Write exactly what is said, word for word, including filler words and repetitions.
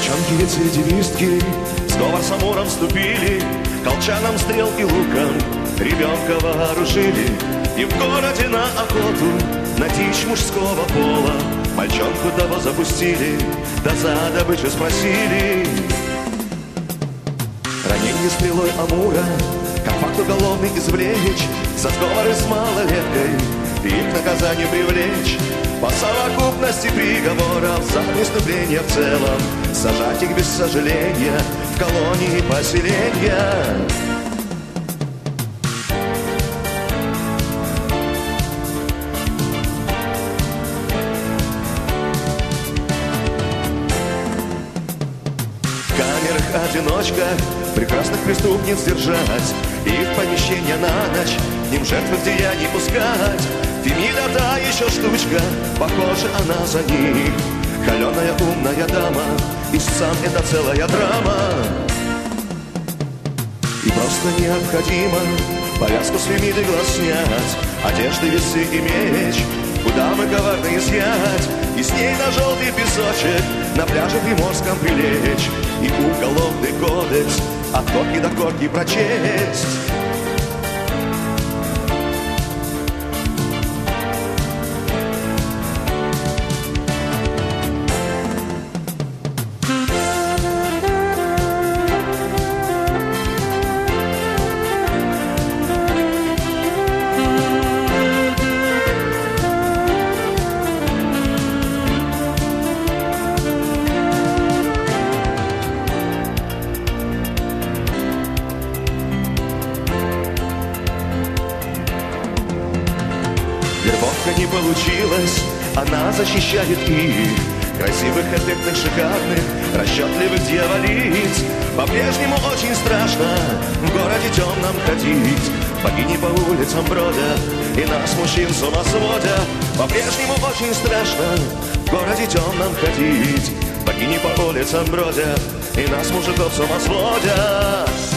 Девчонки, рецидивистки, в сговор с Амуром вступили, колчаном, стрелки, луком ребенка вооружили. И в городе на охоту на дичь мужского пола мальчонку того запустили, да за добычу спросили. Ранение стрелой Амура, как факт уголовный извлечь, за сговоры с малолеткой и их наказанию привлечь. По совокупности приговоров за преступление в целом сажать их без сожаления в колонии поселения. В камерах одиночка прекрасных преступниц держать и в помещение на ночь к ним жертвы деяний пускать. Фемида та еще штучка, похоже она за них. Холеная умная дама, и сам это целая драма. И просто необходимо повязку с Фемиды глаз снять, одежды, весы и меч у дамы коварно изъять, и с ней на желтый песочек на пляже приморском прилечь, и уголовный кодекс от корки до корки прочесть. Вербовка не получилась, она защищает их, красивых, эффектных, шикарных, расчетливых дьяволиц. По-прежнему очень страшно в городе темном ходить, богини по улицам бродят и нас, мужчин, с ума сводят. По-прежнему очень страшно в городе темном ходить, богини по улицам бродят и нас, мужиков, с ума сводят.